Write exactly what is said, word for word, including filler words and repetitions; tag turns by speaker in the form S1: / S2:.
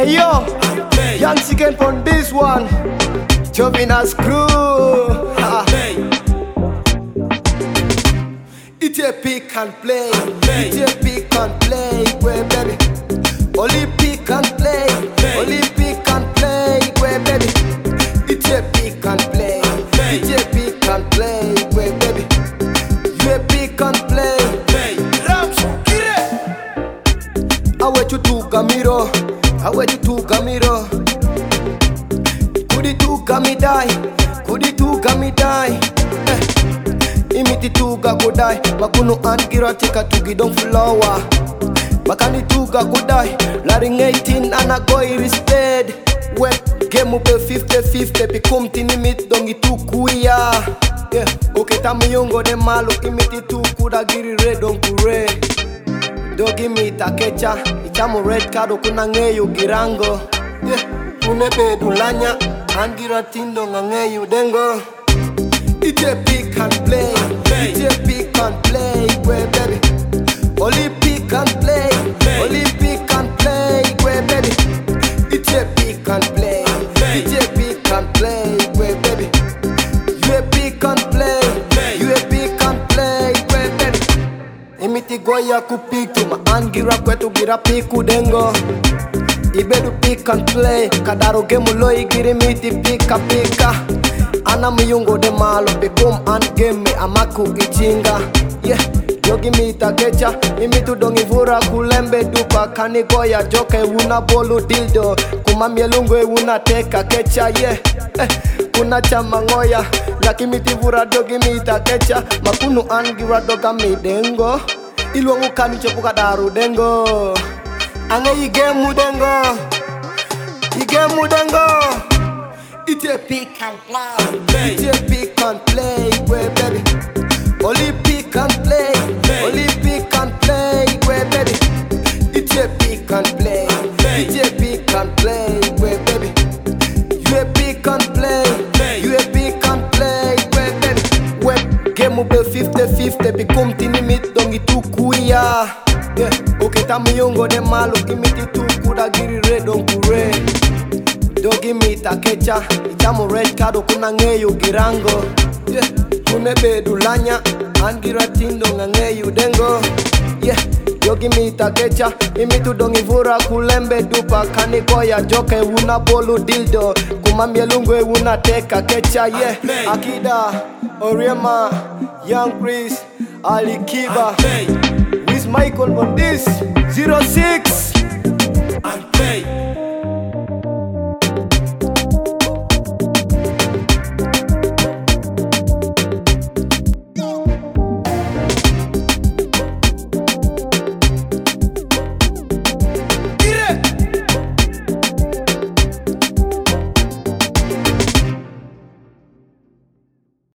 S1: Hey yo, young chicken from this one, Jovinas crew. It's a pick and play, it's a pick and play, where baby. Only pick and play, only pick and play, where baby. It's a pick and play, it's a pick and play, where baby. You a pick and play. I want you to Gamiro, I want you to Gamiro. Could it to Gami die? Could it to Gami die? Eh. Imiti tuga kudai, makunu angira tika tugi don't flower. Makani tuga kudai, laring eighteen anagoi risted. Wet game upe fifty fifty, pikum tinimit dongi tukuya. Yeah, okay tamiyongo de malu imiti tukuda giri red on kure. Dogi mi takecha, itamu red card okuna ngeyu girango. Yeah, unebe dulanya, angira tindo ngeyu dengo. It's a pick and play, it's a pick and play, where baby. Only pick and play, only pick and play, where baby. It's a pick and play, it's a pick and play, where baby. You a pick and play, you a pick and play, where baby. Imiti goya kupiku, ma angira kwetu gira piku dengo. Ibedu pick and play, kadaro gemu loi giri miti pika pika. Ana miyungo de malo, pikum and game me amaku ichinga. Yeah, yogi mi takecha, imitu dongi vura kulembe dupa. Kani goya joke una bolu dildo, kumamie lungo una teka kecha. Yeah, eh, kuna chama ngoya, laki miti vura dogi mi takecha. Makunu angira doga mi dengo, ilwangu kani chepuka daru dengo. Ange igemu dengo, igemu dengo. It's a pick and play, it's a pick and play, where baby. Only pick and play, only pick and play, where baby. It's a pick and play, it's a pick and play, where baby. You a pick and play, you a pick and play, where baby. Web game ube fifty fifty, pikum tinimit dongi tukuya. Yeah, okay tamiyongo de malu kimiti tukuda giri red on kure. Dogi mi takecha, itamu red card okuna ngeyu girango. Yeah, unebe dulanya, angira tindo ngeyu dengo. Yeah, yogi mi takecha, imitu dongi vura kulembe dupa. Kani goya joke una bolu dildo, kumamie lungwe una teka kecha. Yeah, Akida, Oriema, Young Chris, Ali Kiba, with Michael on this zero six.